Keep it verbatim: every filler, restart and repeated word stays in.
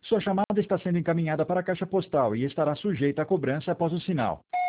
Sua chamada está sendo encaminhada para a caixa postal e estará sujeita a cobrança após o sinal.